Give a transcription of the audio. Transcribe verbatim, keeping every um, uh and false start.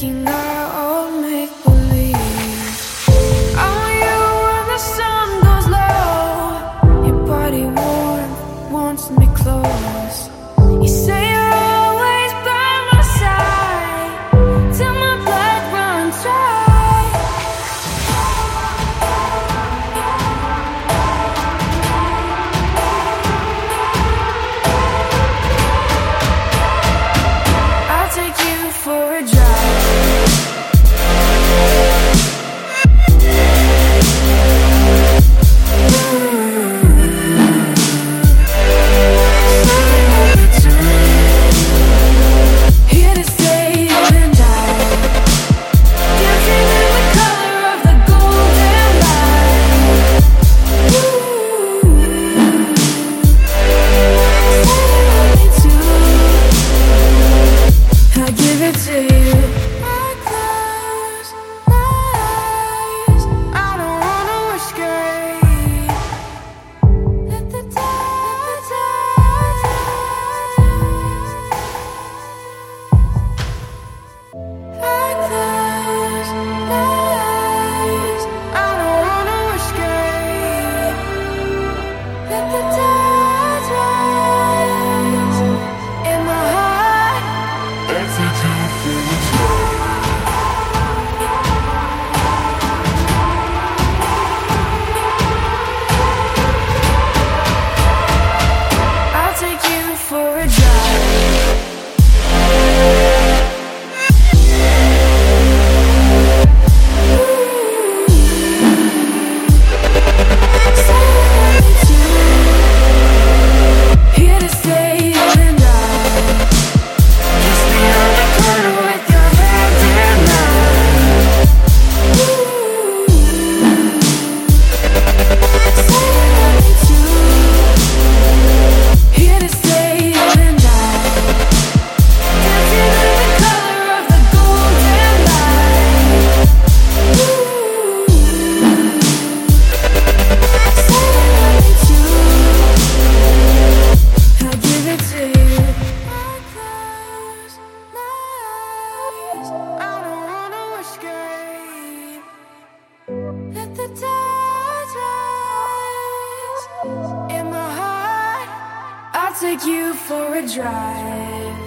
making our own make-believe. I want you when the sun goes low. Your body warm, wants me close. You say you're always by my side till my blood runs dry. I'll take you for a drive. Here to stay and die, dancing in the color of the golden light. I give it to you. I close my eyes. I don't wanna escape. Let the tide, I close my eyes. I don't wanna escape. Let the tide rise in my heart. I'll take you for a drive. Here to stay and die. Kiss me on the corner with your hand in mine. Here to stay and die. Dancing in the color of the golden light. I give it to you. I close my eyes. I don't wanna escape. Let the tide rise in my heart. I'll take you for a drive.